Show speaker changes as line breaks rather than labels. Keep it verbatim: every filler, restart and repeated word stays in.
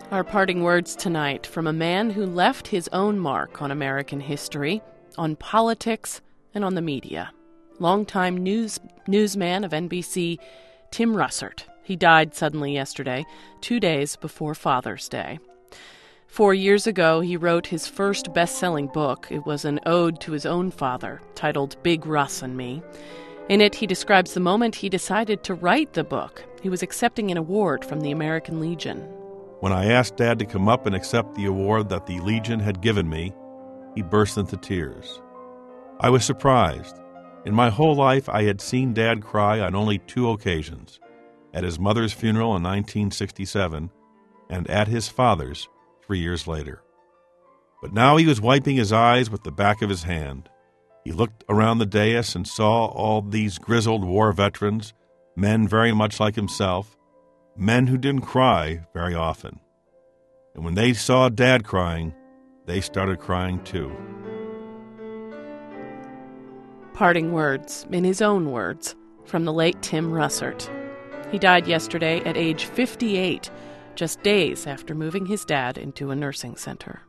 Our parting words tonight from a man who left his own mark on American history, on politics, and on the media. Longtime news newsman of N B C, Tim Russert. He died suddenly yesterday, two days before Father's Day. Four years ago, he wrote his first best-selling book. It was an ode to his own father, titled Big Russ and Me. In it, he describes the moment he decided to write the book. He was accepting an award from the American Legion.
When I asked Dad to come up and accept the award that the Legion had given me, he burst into tears. I was surprised. In my whole life, I had seen Dad cry on only two occasions, at his mother's funeral in nineteen sixty-seven and at his father's three years later. But now he was wiping his eyes with the back of his hand. He looked around the dais and saw all these grizzled war veterans, men very much like himself, men who didn't cry very often. And when they saw Dad crying, they started crying too.
Parting words, in his own words, from the late Tim Russert. He died yesterday at age fifty-eight, just days after moving his dad into a nursing center.